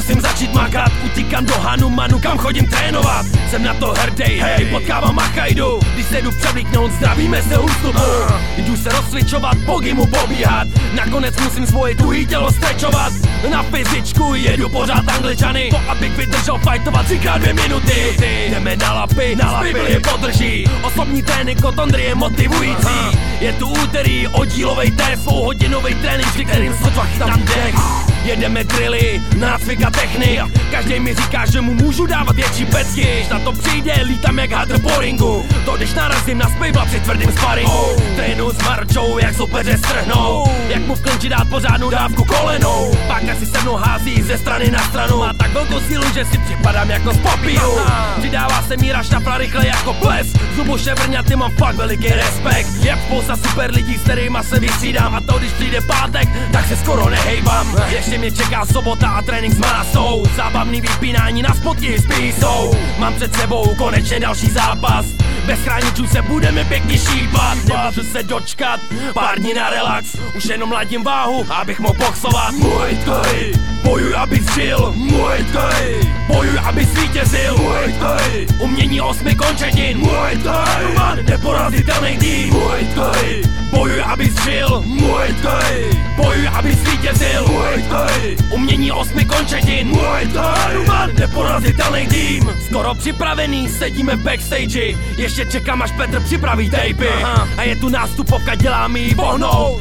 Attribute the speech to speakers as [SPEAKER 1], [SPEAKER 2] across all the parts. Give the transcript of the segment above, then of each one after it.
[SPEAKER 1] musím začít makat. Utíkám do Hanumanu, kam chodím trénovat. Jsem na to hrdej, hej, potkávám Machajdu. Když se jdu převlíknout, zdravíme se ústupu. Jdu se rozcvičovat, bogy mu pobíhat. Nakonec musím svoje tuhý tělo strečovat. Na fyzičku jedu pořád Angličany. To abych vydržel fightovat 3x2 minuty. Jdeme na lapy, Bibli podrží. Osobní trénink od Ondry je motivující. Je tu úterý, oddílovej test, svouhodinovej trénink, při kterým sotva chytám dech. Jedeme drily, nácvik a technik. Každý mi říká, že mu můžu dávat větší pecky. Když na to přijde, lítám jak hadr po ringu. To když narazím na spejbla při tvrdým sparingu. Trénu s Marčou, jak soupeře strhnou. Jak mu v klinči dát pořádnou dávku kolenou. Pak asi se mnou hází ze strany na stranu. Má tak velkou sílu, že si připadám jako z papíru. Přidává se míra štafla rychle jako ples. Zuboše vrňaty mám fakt veliký respekt. Jak spousta super lidí, s kterýma se vystřídám. A to když přijde pátek, tak se skoro nehejbám. Ještě mě čeká sobota a trénink s mástou. Zábavný vypínání na spotky s písou. Mám před sebou konečně další zápas. Bez chráničů se budeme pěkně šípat. Nemůžu se dočkat, pár dní na relax. Už jenom ladím váhu, abych mohl boxovat. Muay Thai, bojuj, abys žil. Muay Thai, bojuj, abys vítězil. Muay Thai, umění 8 končetin. Muay Thai, neporazitelný tým. Muay Thai, bojuj, abys žil. Muay Thai, bojuj, abys vítězil. Muay Thai, umění 8 končetin. Muay Thai, neporazitelný tým. Skoro připravený, sedíme v backstage. Ještě čekám, až Petr připraví tapy. A je tu nástupovka, děláme ji vohnou.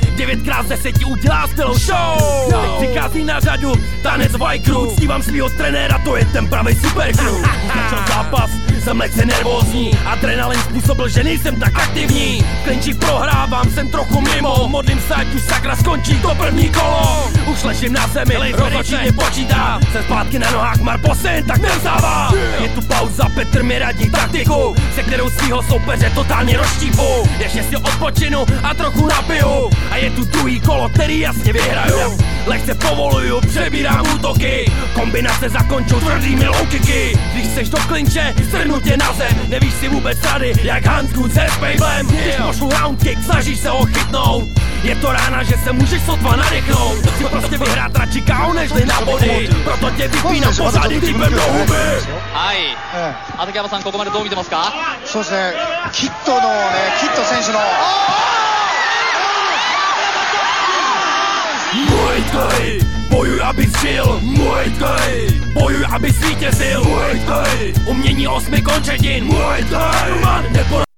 [SPEAKER 1] 9x10 udělá stylou show. Teď přichází na řadu tanec Vajkru. Ctívám svýho trenéra, to je ten pravej supercrew. Začal zápas, jsem lehce nervózní. Adrenalin způsobil, že nejsem tak aktivní. V klinčích prohrávám, jsem trochu mimo. Modlím se, ať už sakra skončí to první kolo. Už ležím na zemi, rozhodčí počítá. Jsem zpátky na nohách, Marposen tak nevzdává. Je tu pauza, Petr mi radí taktiku, se kterou svýho soupeře totálně rozštípu. Ještě si odpočinu a trochu napiju. A je tu druhý kolo, který jasně vyhraju. Lehce povoluju, přebírám útoky. Kombinace zakončou tvrdými low kicky. Když seš do klinče, strhnu tě na zem. Nevíš si vůbec rady, jak Hans Kuhn se Spejblem. Když pošlu round kick, snažíš se ho chytnout. Je to rána, že se můžeš sotva nadechnout. Chci prostě vyhrát radši KO nežli na body. Proto tě vypínám pozady typem do huby.
[SPEAKER 2] はい、畠山さん、ここまでどう見てますか？
[SPEAKER 3] そうですね、キッド選手の
[SPEAKER 1] Muay Thai, bojuj, abys žil. Muay Thai, bojuj, abys vítězil. Muay Thai, umění 8 končetin. Muay Thai,